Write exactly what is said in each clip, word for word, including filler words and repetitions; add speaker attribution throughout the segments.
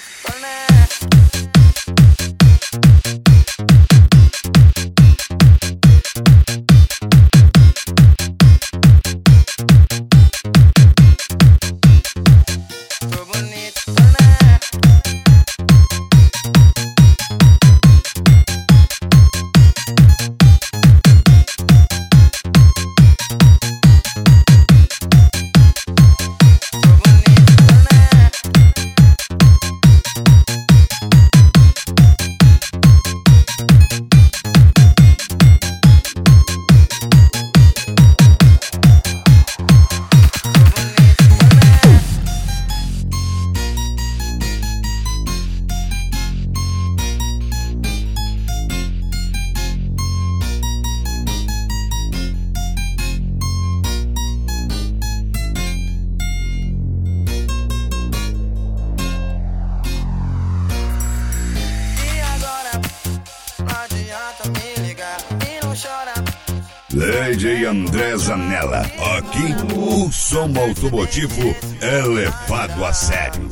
Speaker 1: D J André Zanella, aqui o som automotivo é levado a sério.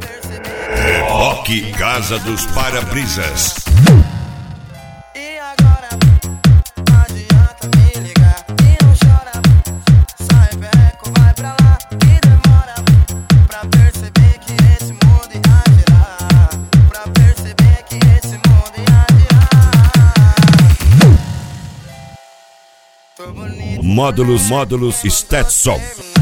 Speaker 1: Rock Casa dos Para-Brisas.
Speaker 2: E agora não adianta me ligar e não chora. Sai beco, vai pra lá e demora pra perceber que esse mundo ia girar. Pra perceber que esse mundo ia girar. Tô bonito.
Speaker 1: Módulos, módulos, Stetson.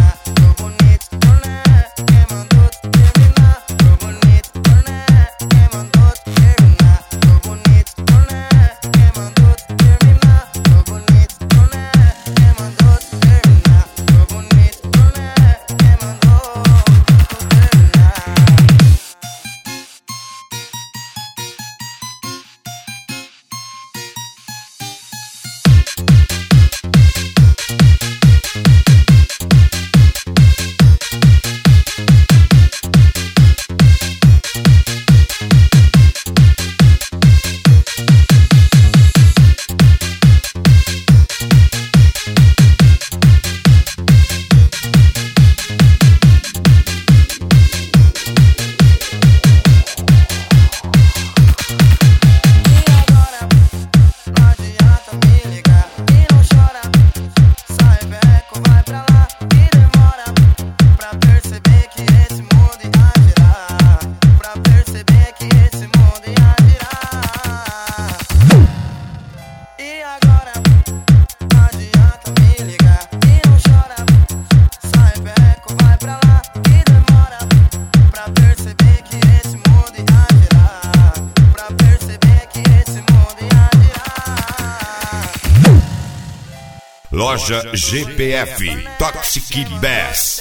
Speaker 1: Loja G P F, Toxic Bass.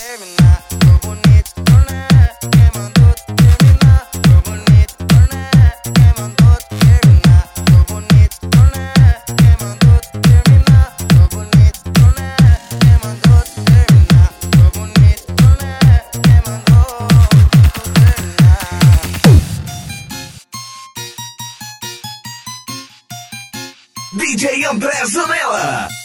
Speaker 3: D J André Zanella.